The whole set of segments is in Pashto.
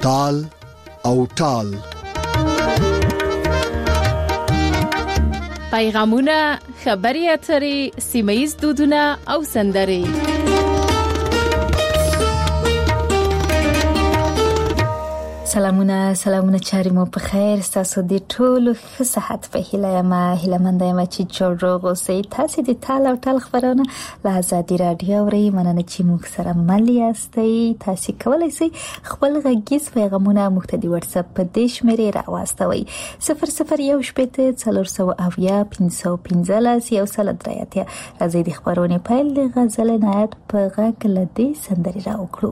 تال او ټال. پیغامونه، خبري اترې، سیمه‌ییز دودونه او سندرې. سلامونه چاري مو په خیر. تاسو د ټولو ښه صحت په هیله مند یم چې جوړ روغ اوسئ. تاسو د تال او ټال خبرونه له آزادي رادیو اورئ. مننه چې موږ سره مل یاستئ. تاسو کولی شئ خپل غږیز پیغامونه موږ ته د واتس اپ په دې شمیرې راواستوئ: 0012040515 راځي د خبرونې پیل د غزل نایت په غږ لدې سندري راوکړو.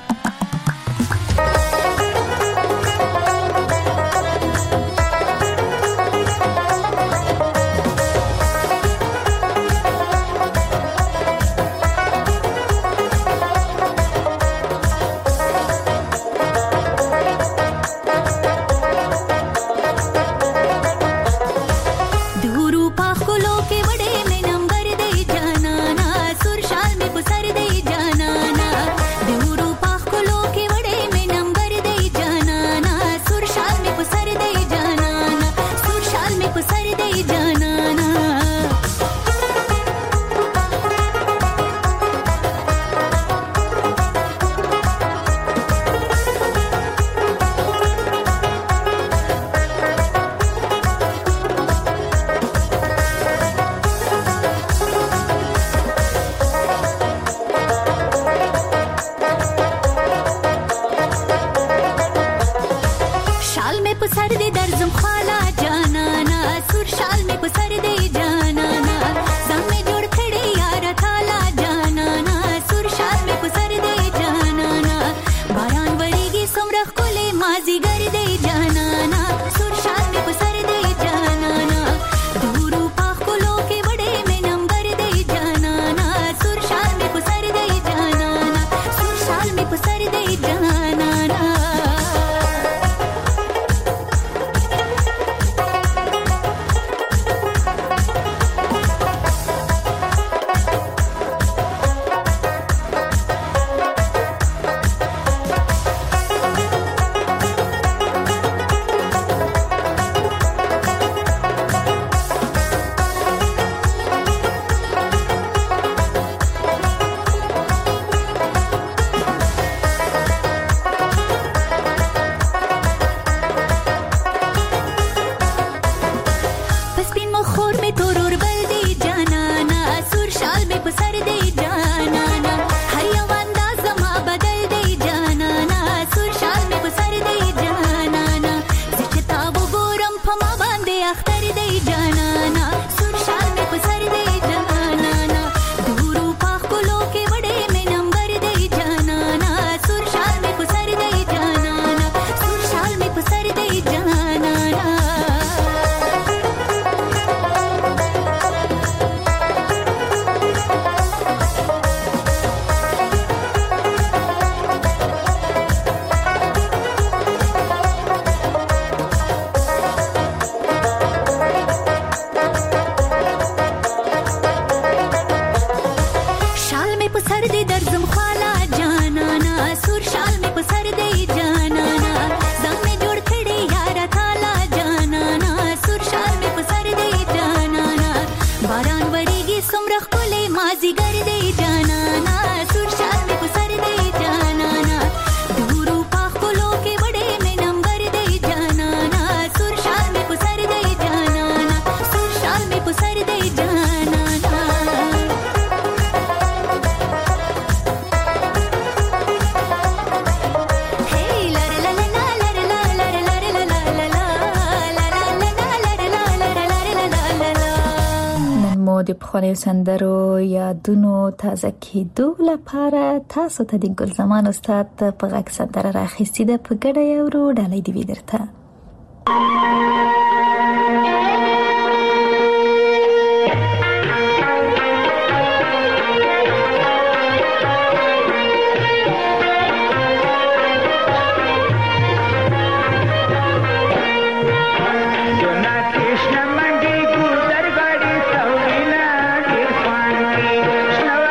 د پخوانیو سندرو یادونو تازه کېدو لپاره تاسو ته د ګلزمان استاد په غږ سندره راخیستې ده. په ګډه یو ډالۍ دی درته.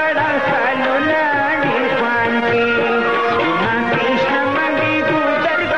Krishna Mandi Gudar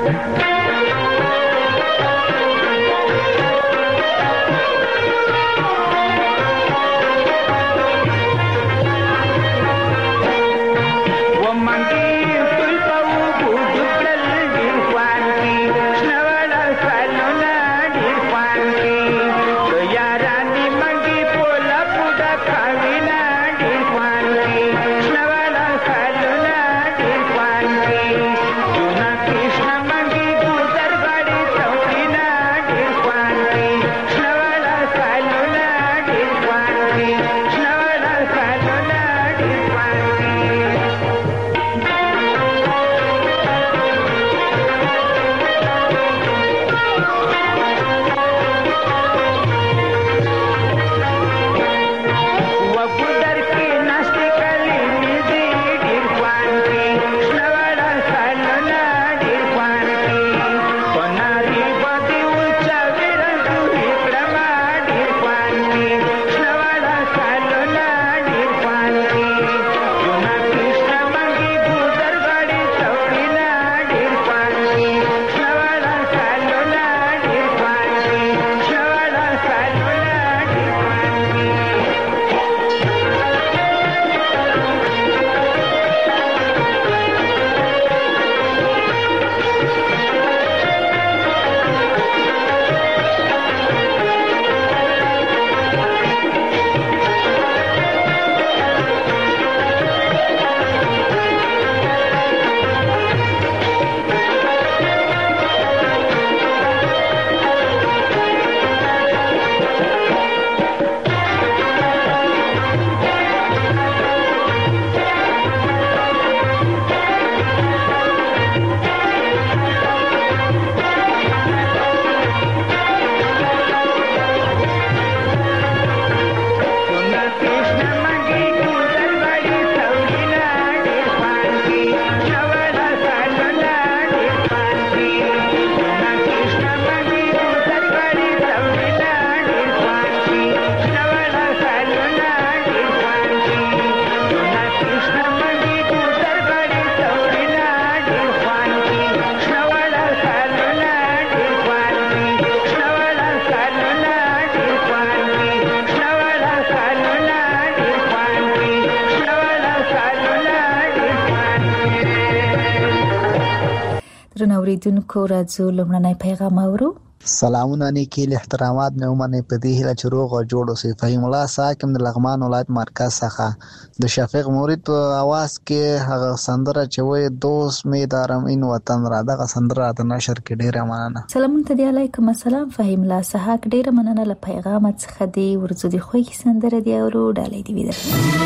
اوریدونکو راځو لومړنی پیغام اورو. سلامونه نیکی احترامات نه ومنه په دې هیله چې روغ او جوړ اوسئ. فهیم الله ساکم د لغمان ولایت مرکز څخه د شفیق مورید په आवाज کې هغه سندره چې وې دوست می دارم این وطن را دغه سندره د نشر کې ډیره مننه. سلامونه ته دی علیکم السلام فهیم الله ساک ډیره مننه له پیغام څخه دی ورزو دی خو کی سندره دی اورو ډالې دی ویل.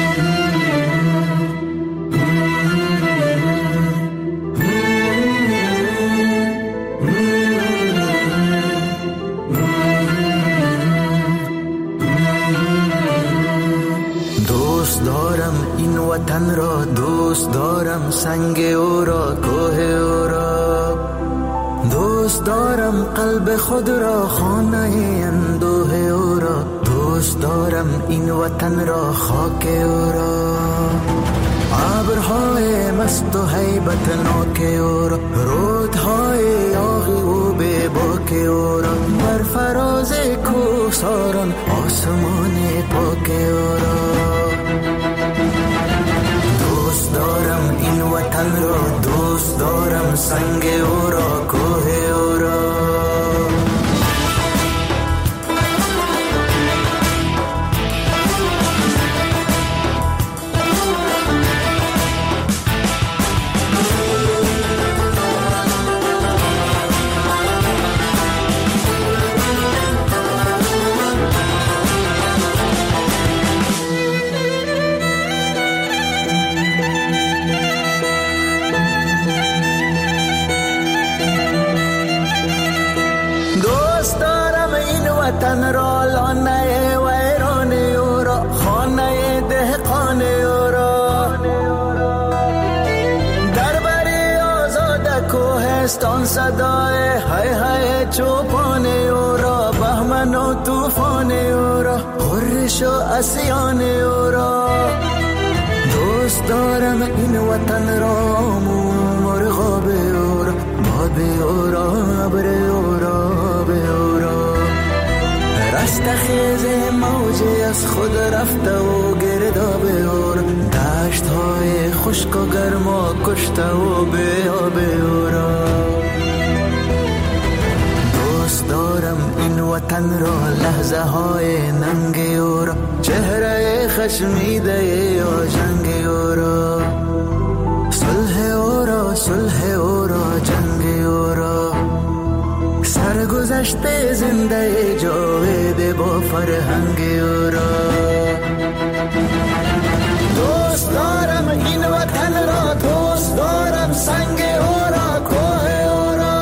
وطن را دوست دارم سنگ او را کوه او را دوست دارم قلب خود را خانه اندوه او را دوست دارم این وطن را خاک او را ابرهای مست و هیبت ناک او را رودهای یاغی و بیباک او را بر فراز کوهساران آسمان پاک او را دوست دارم این وطن را دوست دارم سنگ او را کوه او را وطن را لانه ویران او را خانه دهقان او را در بری آزاد کوهستان صدای های های چوپان او را بهمن و طوفان او را خورش و اسیان او را دارم این وطن را مرغاب او را باد او از خود رفته و گرداب اور دشت های خشک و گرما کشته و به آب اورا دوست دارم این وطن را لحظه های ننگ اورا چهره خشمیده یا جنگ اورا صلح اورا جنگ اورا سرگذشته زنده جاوید با فرهنگ اورا دوست دارم این وطن را دوست دارم سنگ اورا کوه اورا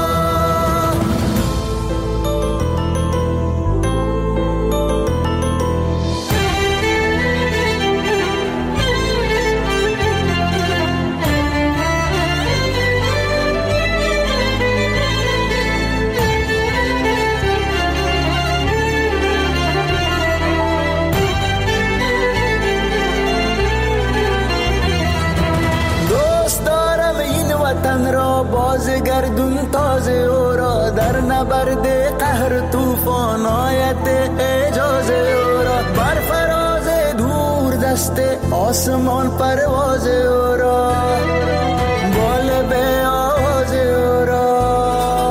وطن را بازگردون تازه اورا در نبرد قهر طوفان آیت اجازه اورا بر فراز دور دست آسمان پرواز اورا بال به آواز اورا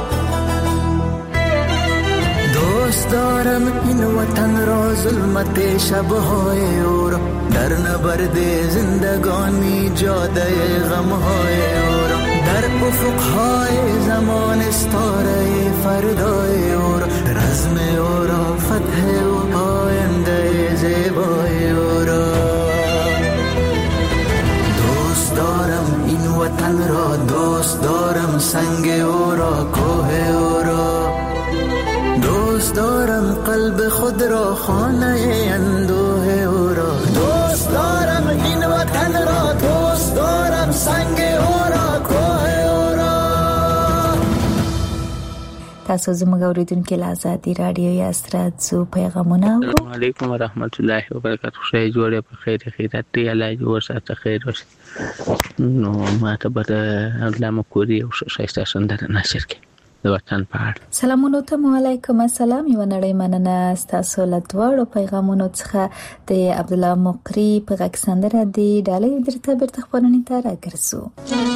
دوست دارم این وطن را ظلمت شبهای اورا در نبرد زندگانی جاده غمهای اورا در افقهای زمان استاره فردای اورا رزم اورا فتح و آینده زیبای اورا دوست دارم این وطن را دوست دارم سنگ اورا کوه اورا دوست دارم قلب خود را خانه اندوه اورا دوست دارم این وطن را دوست دارم سنگ اورا کوه اورا تاسو زموږ اوریدونکو له آزادي رادیو یا ستراتزو پیغامونه اورو. السلام علیکم ورحمت الله وبرکاته. خدای جوړه په خیر خیرات دی الله جوړ ساته خیر وشي. نو ما ته به علامه کوری او شایسته سندره نشر کړي د وطن په اړه. سلامونه ته وعلیکم السلام. یو نړۍ مننه تاسو له دوړو پیغامونو څخه د عبد الله مقری په غږ سندره دی ډالۍ درته بیرته خبرونه ته راګرځو.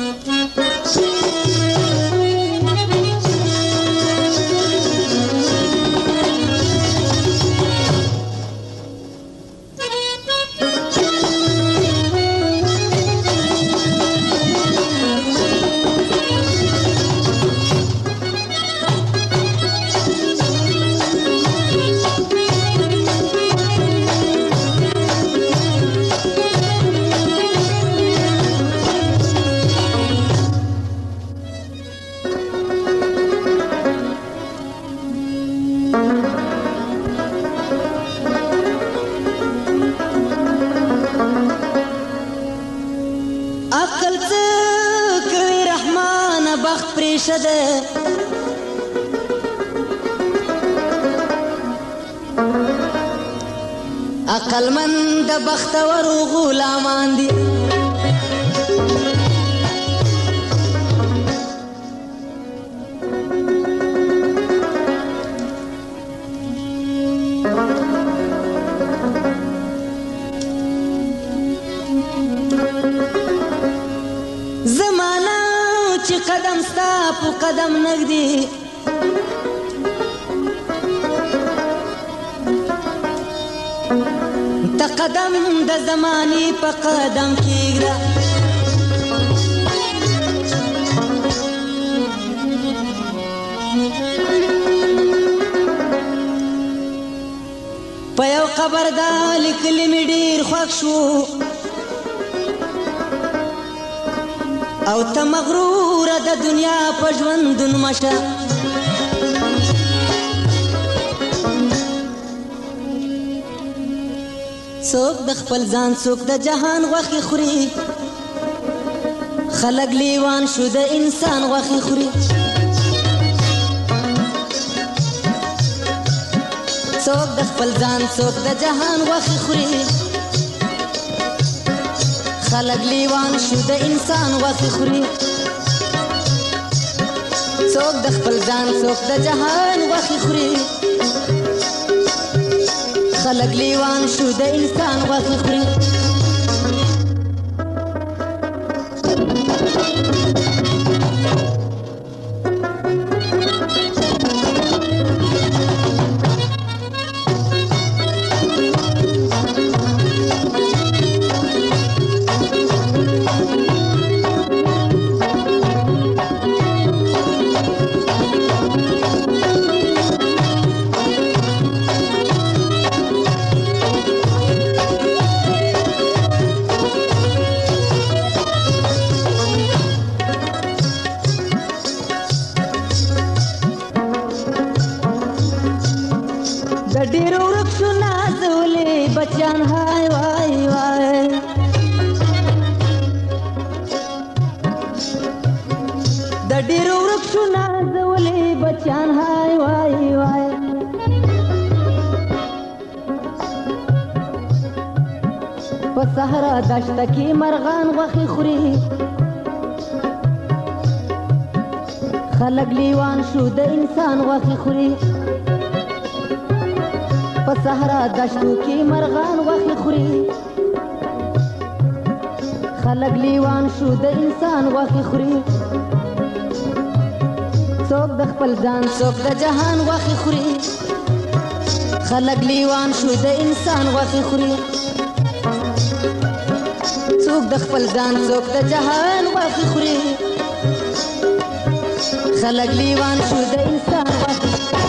عقل من د بختور غلامان دي زمانہ چې قدم ستا په قدم نږدې تا قدم د زمانی په قدم کېږده په یو قبر دا لیکلي مې ډېر خوښ شو او ته مغروره د دنیا په ژوندون مشه څوک د خپل ځان څوک د جهان غوښې خوري خلک لیوان شو د انسان غوښې خوري څوک د خپل ځان څوک د جهان غوښې خوري خلک لیوان شو د انسان غوښې خوري څوک د خپل ځان څوک د جهان غوښې خوري خلق لیوان شو د انسان غوښې خوري صحرا دشت کی مرغان غوښې خوري خلق لیوان شو د انسان غوښې خوري په صحرا دشتو کې مرغان غوښې خوري خلق لیوان شو د انسان غوښې خوري څوک د خپل ځان څوک د جهان غوښې خوري خلق لیوان شو د انسان غوښې خوري څوک د خپل ځان څوک د جهان غوښې خوري خلق لیوان شو د انسان غوښې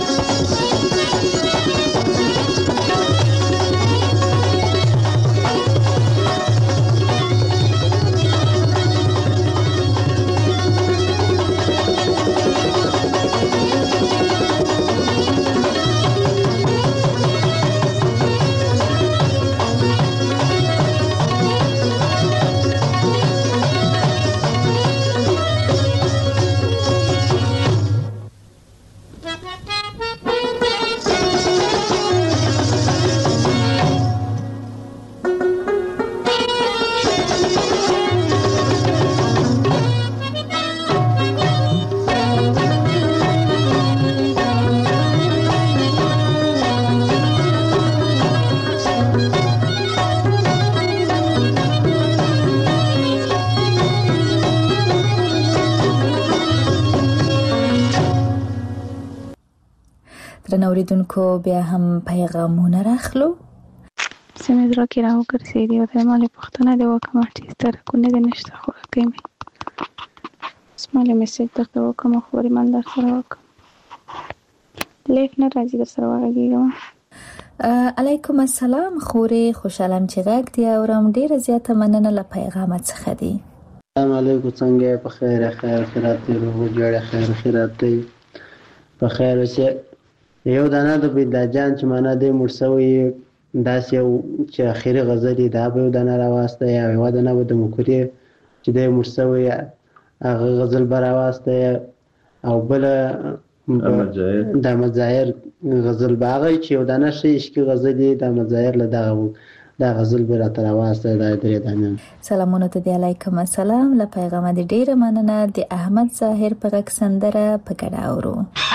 اوریدونکو بیا هم پیغامونه راخلو سمې زړه کې راوګرځېدې او د مالې پوښتنه دې وکړم چې ترکونه دې نشته خوراکۍ مې اوس مالې میسیج درته وکړم او خبرې من در سره وکړم لیف نه راځي در سره وغږېږم علیکم السلام خورې خوشحالم چې غږ دې اورم ډېره زیاته مننه له پیغامت څخه دي السلام علیکم څنګه یې په خیر خیرات دې روغ جوړې خیرات دې په خیر اوسې یو دانه د بیدا جان چې معنا دې مړ شوی داسې یو چې اخري غزل دا به یو دانه راواسته یا یو دانه به د مکري چې دې مړ شوی هغه غزل به راواسته او بل د مزایر غزل باغی چې یو دانه شي عشقي غزل د مزایر له دغه دا غزل به راته راواسته دا درې دانه سلامونه ته دی علیکم السلام له پیغام دې ډېره مننه د احمد ظاهر په غږ سندره په ګډه اورو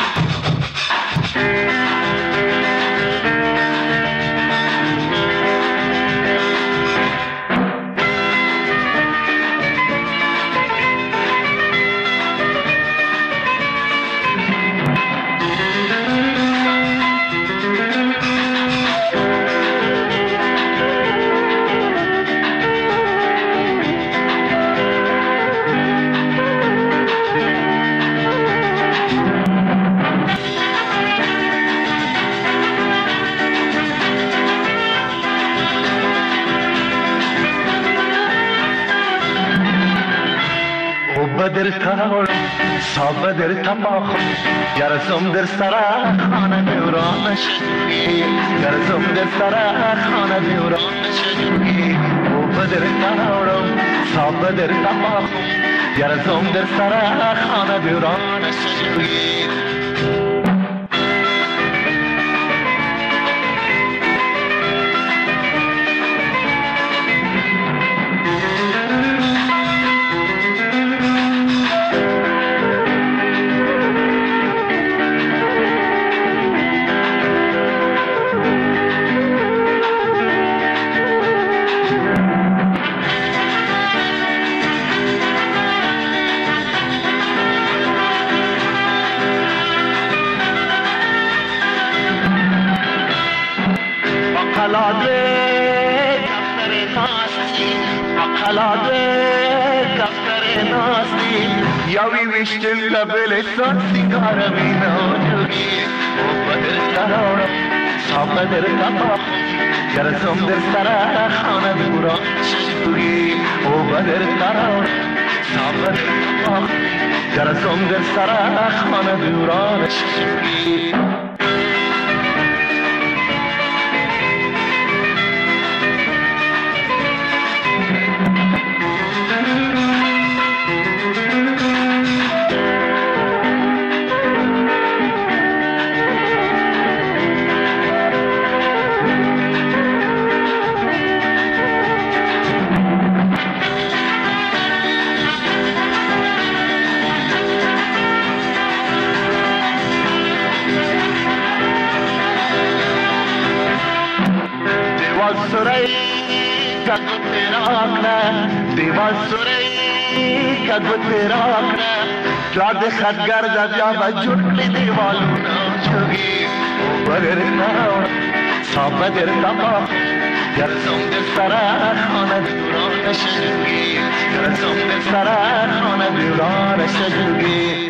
بدر تاول صاب بدر تماخ گرزم در سرا خانه دورانش گرزم در سرا خانه دورانش او بدر تاول صاب بدر تماخ گرزم در سرا خانه دورانش اقلاده دفتر ناستی اقلاده دفتر ناستی یاوی وشتل لبلستان سیگار میناجوگی او بدر ترارم صاف در تباخ گرزم در سر خانه دوران شجوگی او بدر ترارم صاف در تباخ گرزم در سر خانه دوران شجوگی دیوال سوری کدو تیراک نه لاد خدگر دبیا بجور کلی دیوالونا چوگی بدر نارا صاف بدر تبا گرزم در سر خانه دوران شجوگی گرزم در سر خانه دوران شجوگی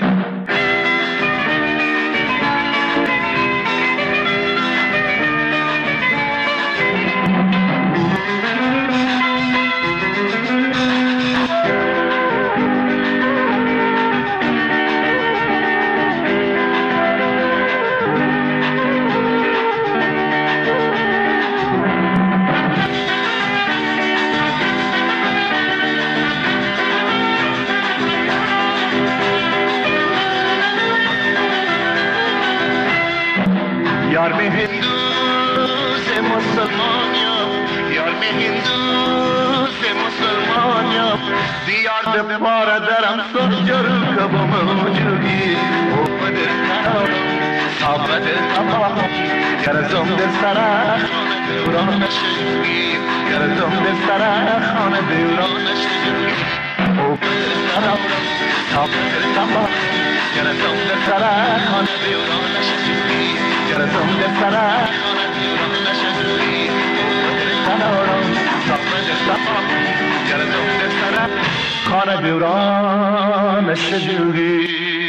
یار میں ہندو سے مسلمان یار میں ہندو سے مسلمان دیار دے پارا درم سجر کب موجودی او بدر نارم صاف بدر تباہ گرزم در سرا خانه دوران شجوگی گرزم در سرا خانه دوران شجوگی او بدر نارم صاف بدر تباہ گرزم در سرا خانه دوران شجوگی گرزم در سرا خانه دوران شجوگی تنارم صاف بدر تباہ گرزم در سرا خانه دوران شجوگی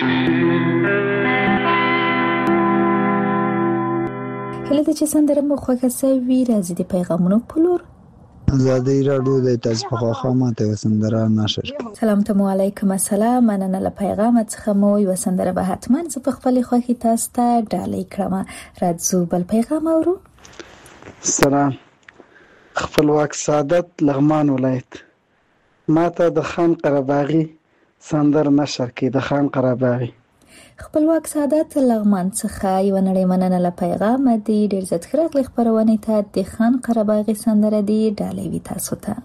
هله د چې سندره مو خوښه سوي راځي د پیغامونو په لور. ازادي راډیو د تاسو په خوا ماته سندره نشر. سلام ته علیکم السلام، مننه له پیغام څخه مو یو سندره به حتما ز په خپل خوښي تاسو ته ډالۍ کړم. راځو بل پیغام اورو. سلام، خپلواک سعادت لغمان ولایت. ماته د خان قرباغي سندره نشر کې د خان قرباغي. خپلواک سعادت لغمان څخه یو نړۍ مننه له پیغام دی. ډیر زیات خراغلی خبرونه ته د خان قرباغي سندره دی ډالۍ وی تاسو ته.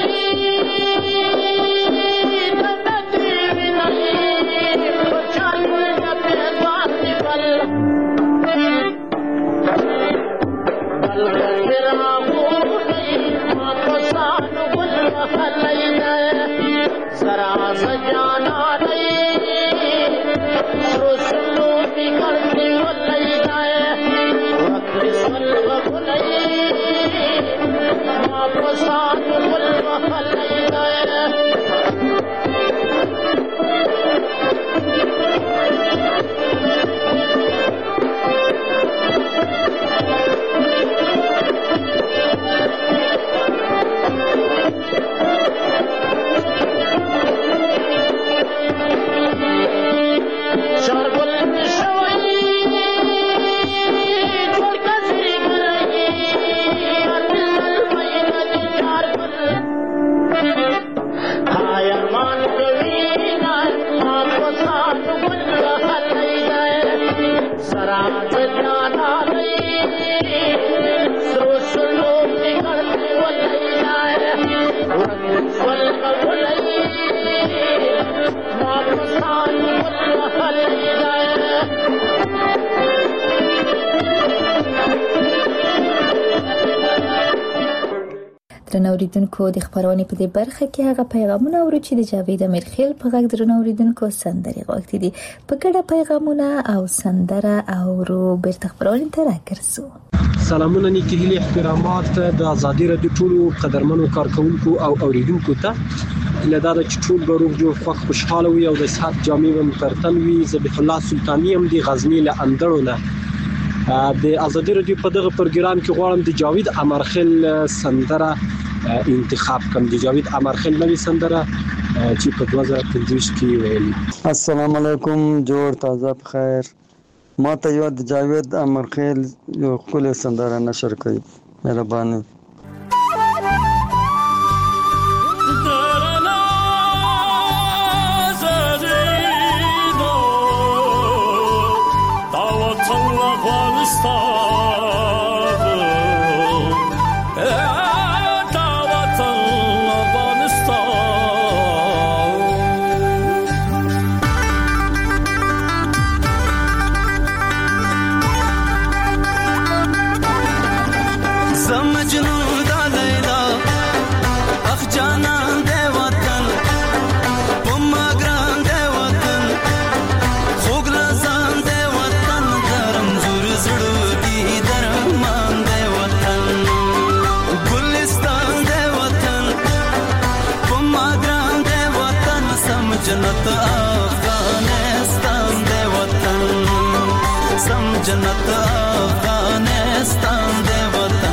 Chalo درنو اوریدونکو د خبرونه په دې برخه کې هغه پیغامونه اورو چې د جاوید امیرخیل په غږ درنو اوریدونکو سندري غوښتي دي په ګډه پیغامونه او سندره اورو بیرته خبرونه ته راګرځو. سلامونه نیکی هیله احترامات د ازادي رادیو ټولو قدرمنو کارکونکو او اوریدونکو ته لداره چې ټول به روغ جوړ خوشحاله وي او د صحت جامع ممترتن وي. ذبیح الله سلطانی هم دی غزنی له اندړونه د ازادي رادیو په دغه پروګرام کې غواړم د جاوید امرخیل سندره انتخاب کوم. د جاوید امرخیل نوې سندره چې په 2015 کې ویلي. السلام علیکم، جوړ تازه بخیر. ما ته یو د جاوید امرخیل یو خپل سندره نشر کړي، مهرباني. जन्नत अफगानिस्तान दे वतन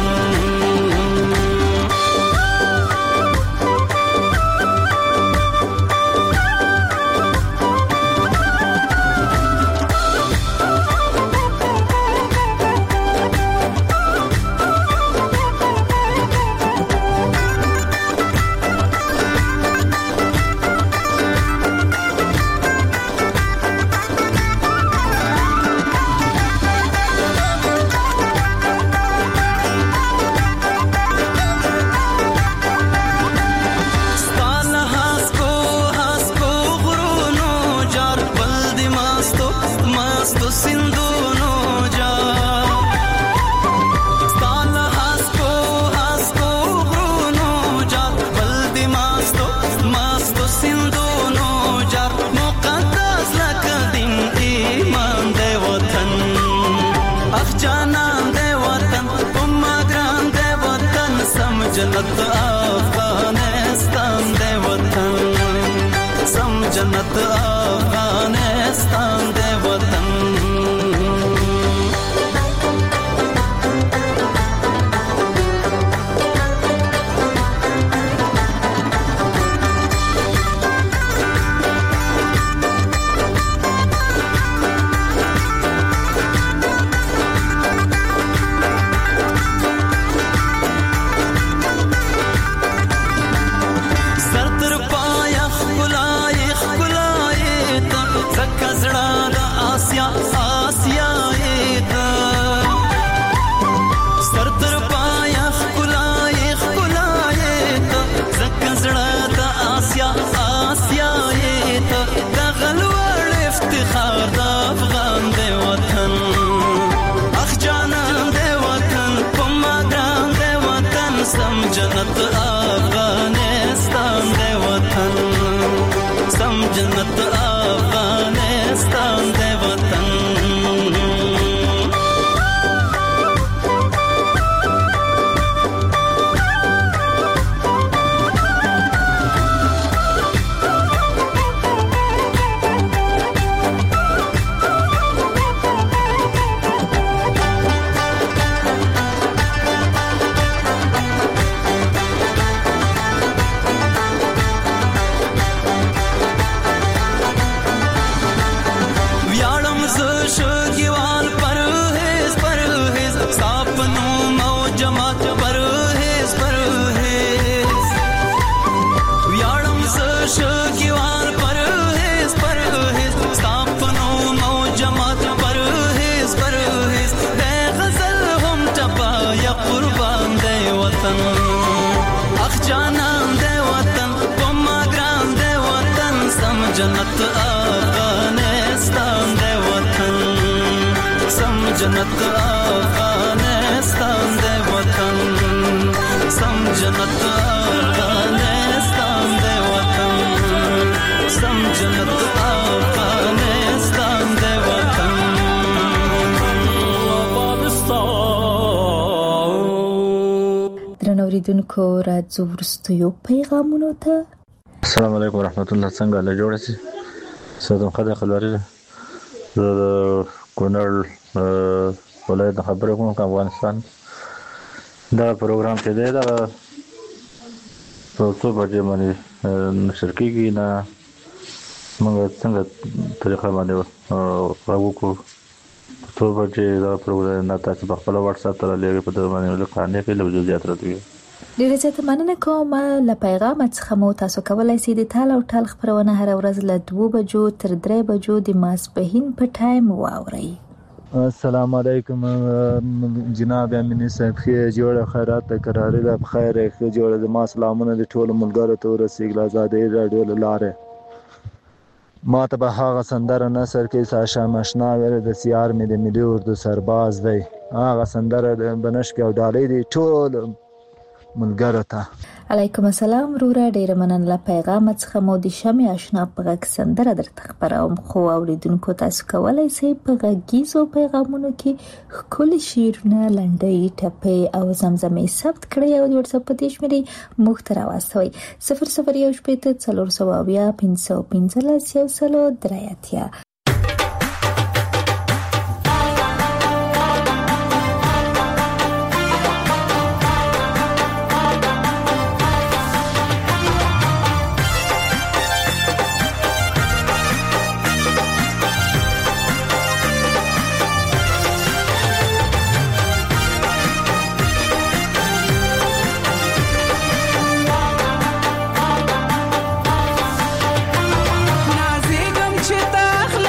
जन्नत अफगानिस्तान दे वतन सम जन्नत अफगानिस्तान दे वतन जन्नत अफगानिस्तान दे वतन सम जन्नत अफगानिस्तान दे वतन جنت افغانستان دی وطن سم جنت افغانستان دی وطن سم جنت افغانستان دی وطن سم جنت افغانستان دی وطن درنوریدونکو راځو وروستیو پیغامونو ته. السلام علیکم ورحمت الله. څنګه له جوړ شي سودم خدای خلوري د کونړ ولایت خبرې کوم افغانستان دا پروګرام چې دی دا په څو بجې باندې نشر کیږي نه موږ څنګه طریقه باندې راغو کو څو بجې دا پروګرام نه تاسو په خپل واتس اپ ته لګي په دغه باندې له قانې کې له زیات راځي. ډیره زیاته مننه کوم. له پیغام څخه مو تاسو کولای شئ د تال او ټال خبرونه هر ورځ له 2 بجو تر 3 بجو د ماسپښین په ټایم واورئ. السلام علیکم جناب امین صاحب، جوړه خیرات قرارې ده بخیر جوړه د ما سلامونه د ټولو ملګرو ته ورسیږي. آزادۍ رادیو لاره ما ته به هغه سندره نثر کې ساشا مشنا ویل د سیار مې د ملي اردو سرباز دی. هغه سندره د بنشک او ډالۍ دی ټول ملګرو ته. علیکم السلام وروره، ډیره مننه. له پیغام څخه مو د شمع آشنا په غږ سندره درته خبروم، خو اوریدونکو تاسو کولای شئ په غږیزو پیغامونو کې ښکلي شعرونه، لنډۍ، ټپې او زمزمې ثبت کړئ او د واتس اپ په دې شمېرې موږ ته راواستوئ 00174 415 515 نازیګم چې تخل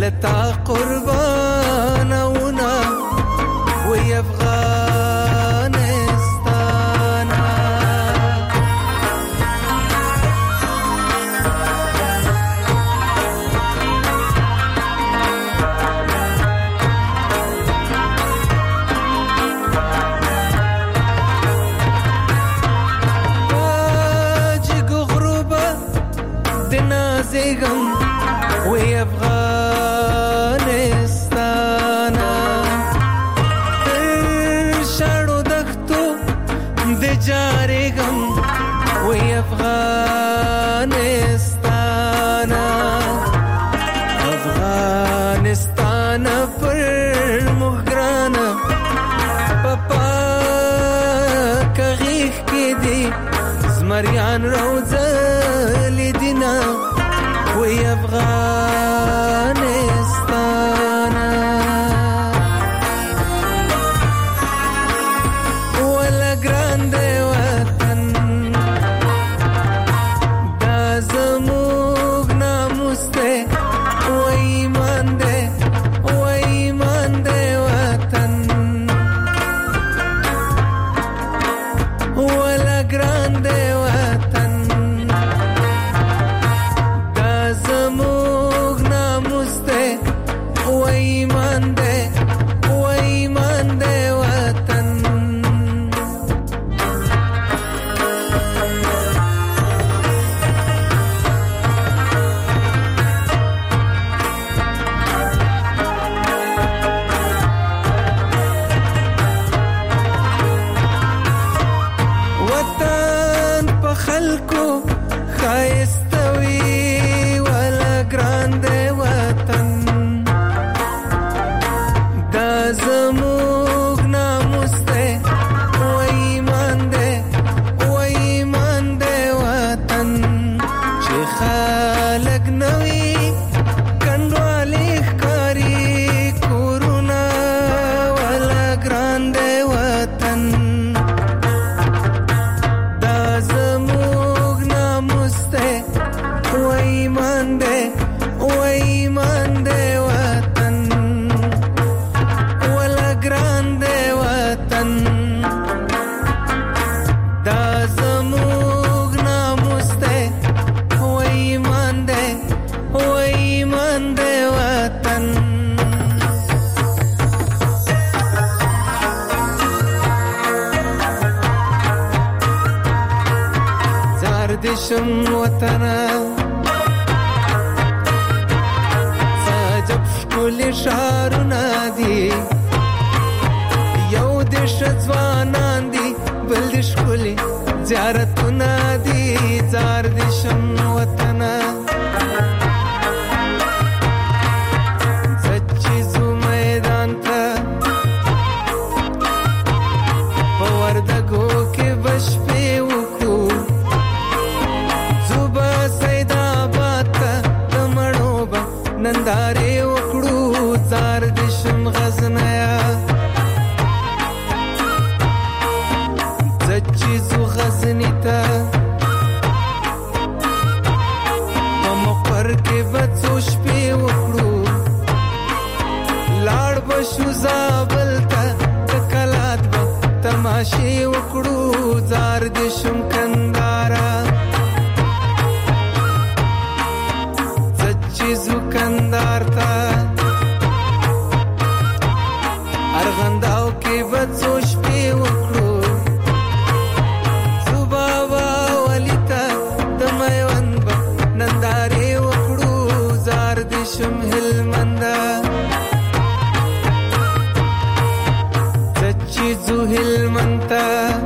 تا قربانونا وی افغانستانا زیگم وی افغانستانا در شاړو دښتو د جارېږم وی افغانستانا افغانستانا پر موږ ګرانه په پاکه غېږ کې دي زمریان روزلي دینه وی افغانستانا ولا ګران دی وطن دا زموږ ناموس دی وی ایمان دی وطن ولا ګران دی وطن زموږ ناموس دی و ایمان دی وطن وطن په خلکو ښایسته وي زموږ ناموس دی و ایمان دی وطن چې خلک نوي کنډوالې ښکاري کورونه ولا ګران دی وطن دا زموږ ناموس دی و ایمان دی وطن ګران دی وطن دا زموږ ناموس دی و ایمان دی وطن زار دې شم وطنه سجب ښکلي ښارونه دي یو د ځوانان دي بل د ښکلي زیارتونه دي زار دې شم وطنه چې ځو میدان ته په وردګو کې به شپې وکړو ځو به سیدآباد ته د مڼو به نندارې وکړو زار دې شم غزنیه چیزو غزنی تا په مقر کې بڅو شپې وکړو لاړ بشو زابل ته د کلات به تماشې وکړو زار دې شم کندارا چیزو کندار ته ارغنداو کې بڅو شپې وکړو نندارې وکړو زار دې شم هلمنده چې ځو هلمند ته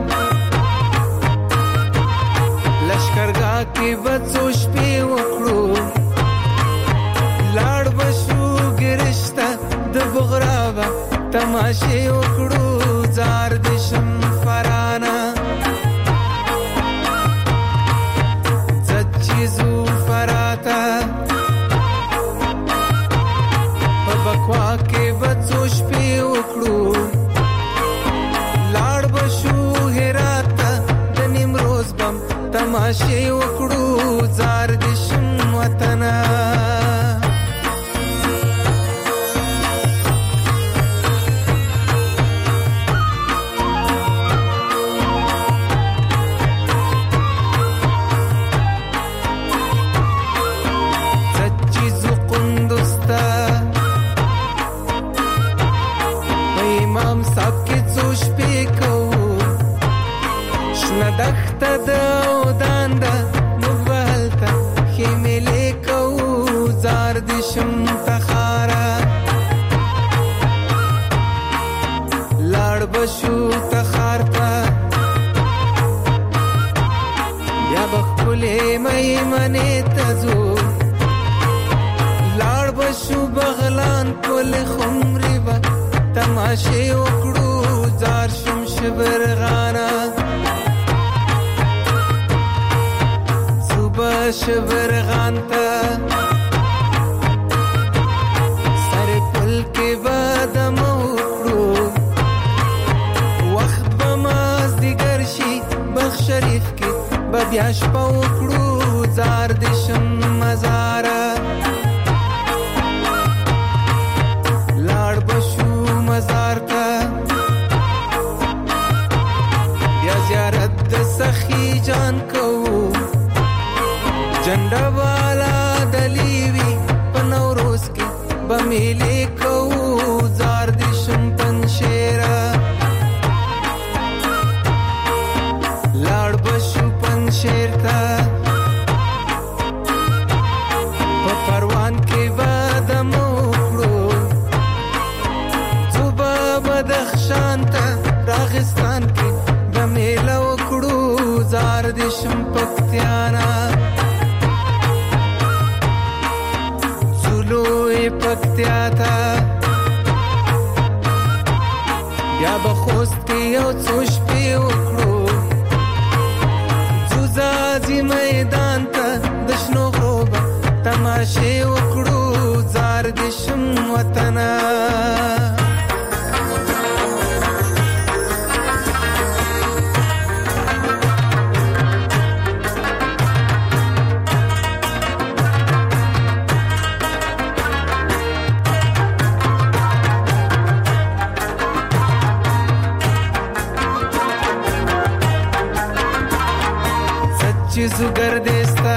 لښکرګاه کې به څو شپې وکړو لاړ به شو ګرش ته د بغرا به تماشې وکړو زار دې شم فرانه چیزو فراتا په بکوا کې بڅو شپې وکړو لاړ بشو هرات د نیمروز بم تماشې وکړو زار دې شم وطنه کاروان کول خمري با تماشې وکړو زار شم شبرغانا صبح شبرغان ته سر پل کې بادم وکړو وخت بماز دیگر شي بخ شریف کې بیا شپه وکړو زار دشم مزاره لاړ بشو مزار ته بیا زیارت د سخی جان کو جنډا والا دلیوی پنوروز کې بمیلې کو زار دشم پنشیرا لاړ بشو پنشیر ته پروان کې بادم وکړو صبح بدخشان ته راغستان کې بمیله وکړو زار دشم پکتیانا زلوی پکتیا ته بیا بخوست کې یو څو شپې وکړو زوزازي میدان ته د شنو غروبه تماشې وکړو زار دشم وطنا سچ زگر دیستا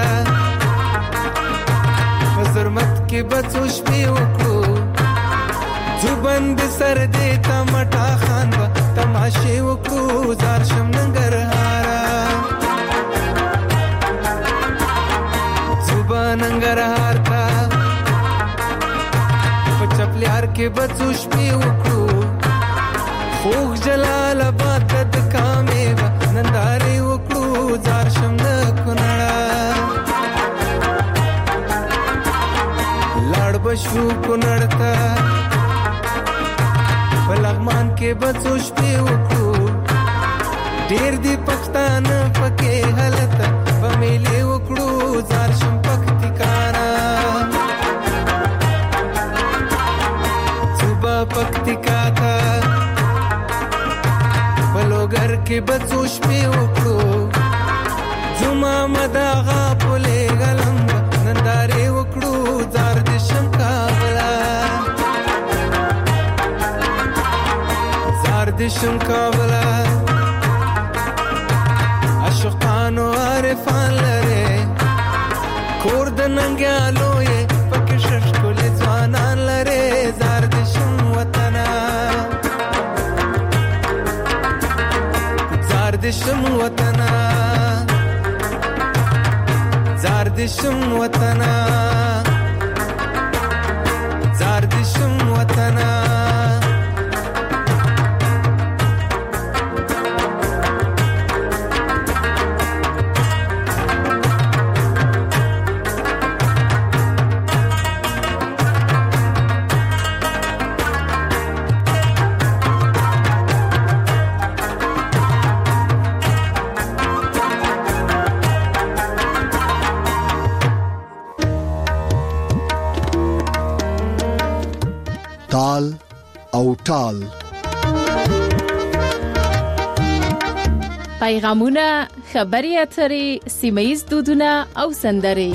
زرمت کې بچو شپې وکړو زبند سر دې تمټا خان با تماشې وکړو زار شم ننګرهارا زبا ننګرهار تا پچپلیار کې بچو شپې وکړو خوږ جلال آباد د کامې با نندارې وکړو زار شم د کونړا بشو کونړتا بلغمان کې بچو شپې وکړو ډېر دی پښتانه پکې حالت بمیلې وکړو زار شم پکتیکانا صبح پکتیکا تا بلوګر کې بچو شپې وکړو جمعه مداغه پولې غلم نندارې وکړو زار دشم کابلا زار دشم کابلا عاشقانو عارفان لره کور د ننګیالو یې پکې ششکول ځوانان لره زار دشم وطنا زار دشم وطنا زار دشم وطنا زار دشم وطنا تال او ټال پیغامونه خبري اترې سیمه‌ییز دودونه او سندرې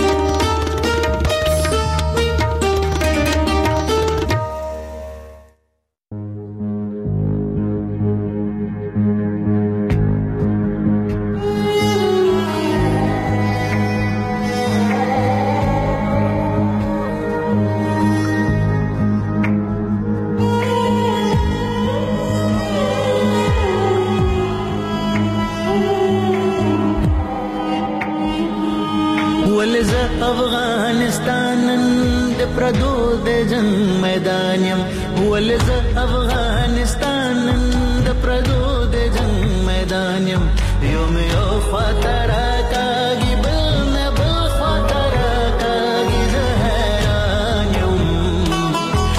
افغانستان د پردو د جنگ میدان يم ولز افغانستان د پردو د جنگ میدان يم یوم یو خاطر کاږي بل نه بل خاطر کاږي زه حیران یم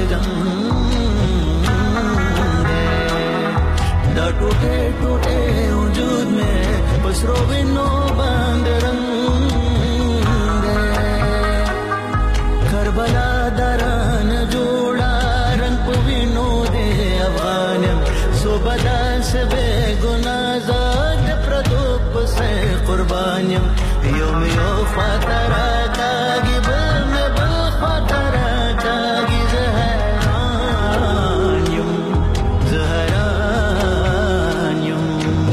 जंग है दा टूटे टूटे वजूद में पसरो बिनो बंद रंग है करबला दरान जोड़ा रंग पुविनो दे अफगानियम सोबदा से बेगुनाजाद प्रदोप से कुर्बानियम योम यो फातरा कागी बल में बल फातरा कागी जहरानियम जहरानियम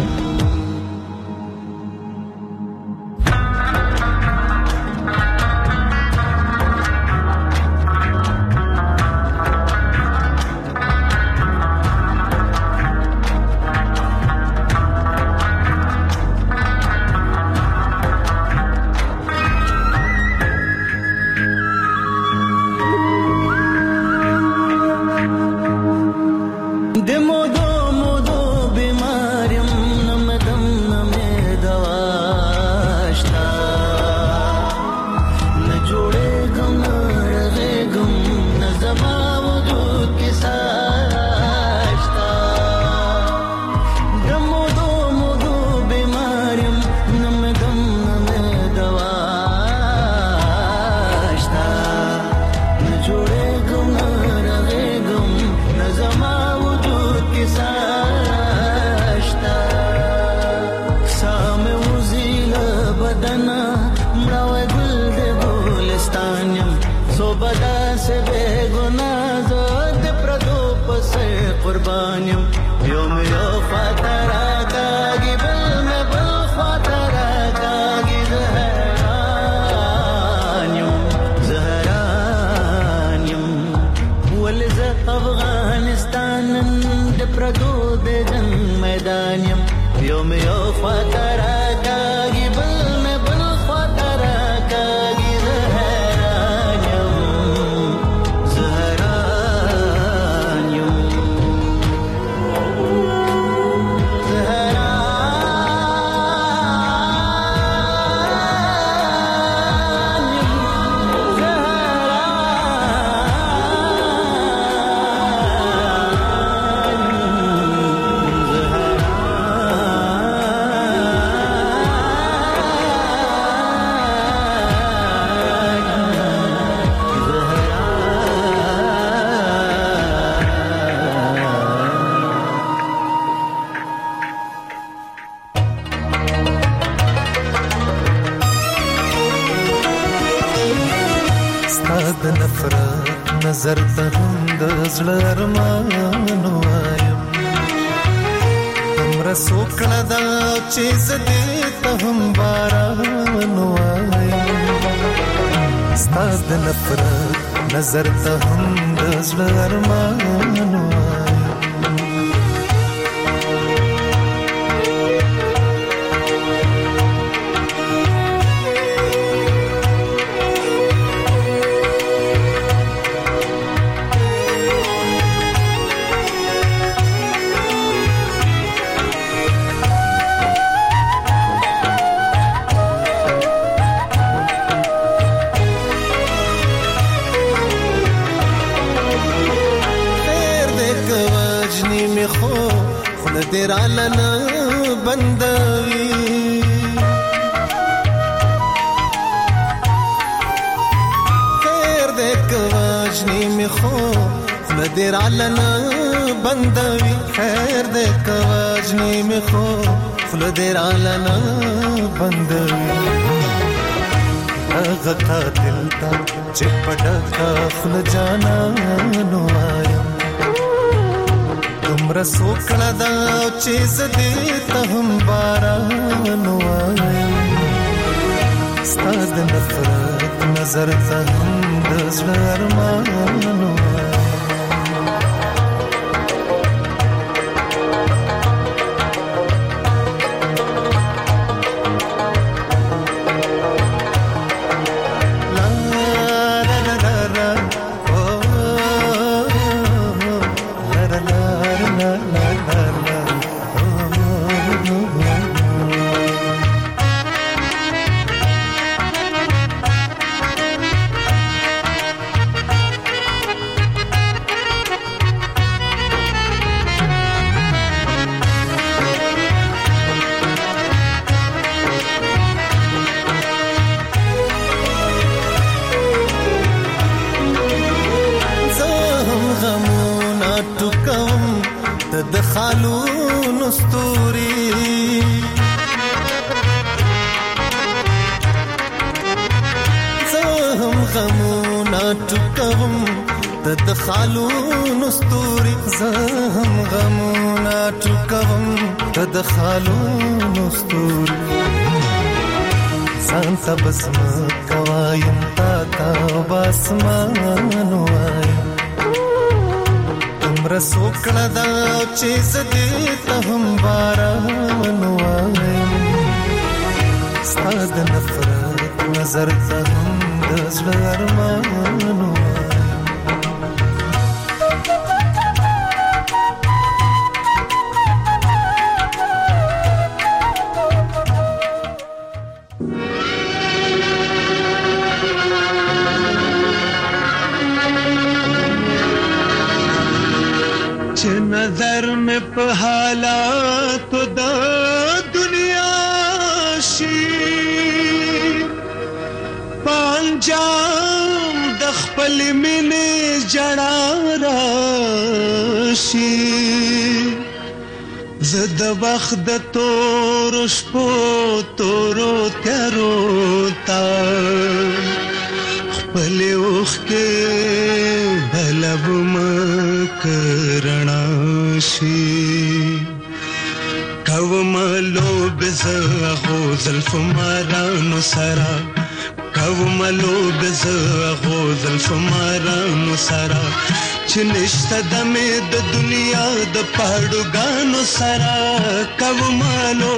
कुर्बानियों योम यो फातरा कागी बल में बल फातरा कागी जहरानियों जहरानियों वलज अफगानिस्तान दे प्रदो दे जंग मैदानियों योम यो फातरा कागी बल में बल फातरा कागी जहरानियों जहरानियों नजर तरुंद ज़लरमानो आयम हमरा सोकड़ा दा चीज दे तहम बारानो आयम स्ताद नफरत नजर तरुंद ज़लरमानो तेरा लना बंदवी खैर देख वाजनी में खो तेरा लना बंदवी खैर देख वाजनी में खो तेरा लना बंदवी अगता दिल ता चिपटा का खुल जाना नो आया तुमरा सोकड़ा दा चीज दे तहम बारानो आयम स्ताद नफरत नजर तहम ज़लरमानो د خالونو ستوري زه هم غمونه ټوکوم د خالونو ستوري زه هم غمونه ټوکوم د خالونو ستوري ځان ته بس مکه وایم تا ته باسمان وایم دومره سوکړه ده چې زه دې ته هم باران وایم ستا د نفرت نظر ته هم د زړه ارمان وایم नजर में पे हालात द दुनिया शी पांजाम द खपल मिने जड़ा राशी زد وخت د تور شپو تورو تیارو تا خپل اوخ کې بلب مکرنا شي کوملو بزغو زلف مارانو سرا کوملو بزغو زلف مارانو سرا چنشت دمه د دنیا د پاړوګانو سرا کوملو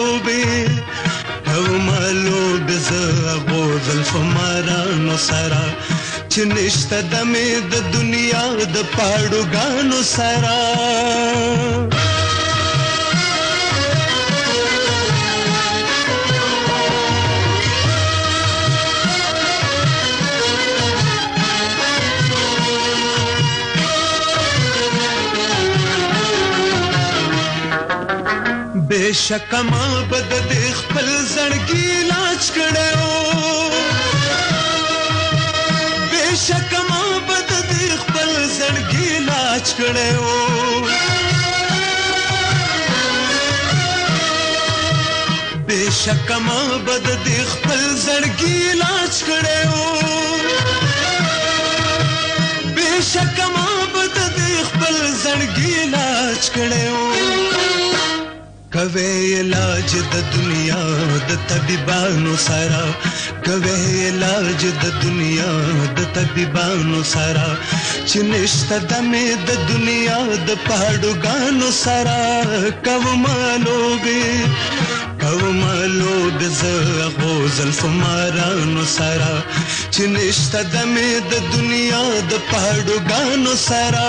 بزغو زلف مارانو سرا چنشت دمه د دنیا د پاړوګانو سرا बेशक मां बद दे खपल जड़गी लाज कड़ो बेशक मां बद दे खपल जड़गी लाज कड़ो बेशक मां बद दे खपल जड़गी लाज कड़ो बेशक मां बद दे खपल जड़गी लाज कड़ो कवे इलाज द दुनिया द तबीबानो सारा कवे इलाज द दुनिया द तबीबानो सारा चिनिश्त दमे द दुनिया द पहाड़ुगानो सारा कवमालो ज़गो ज़ल्फ मारानो सारा चिनिश्त दमे द दुनिया द पहाड़ुगानो सारा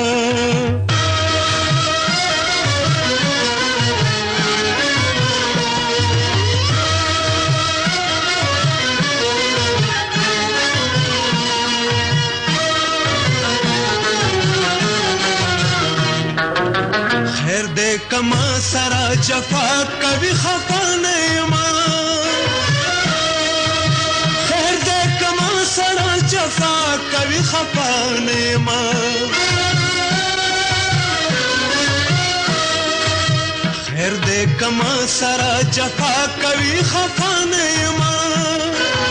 कमा सरा जफा कभी खफा नहीं मां खैर दे कमा सरा जफा कभी खफा नहीं मां खैर दे कमा सरा जफा कभी खफा नहीं मां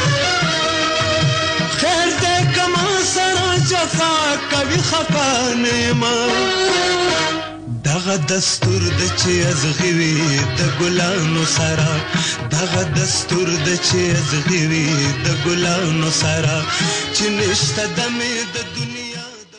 खैर दे कमा सरा जफा कभी खफा नहीं मां دغه دستور د چې ازغوي د ګلانو سره دغه دستور د چې ازغوي د ګلانو سره چې نشته د مې د دنیا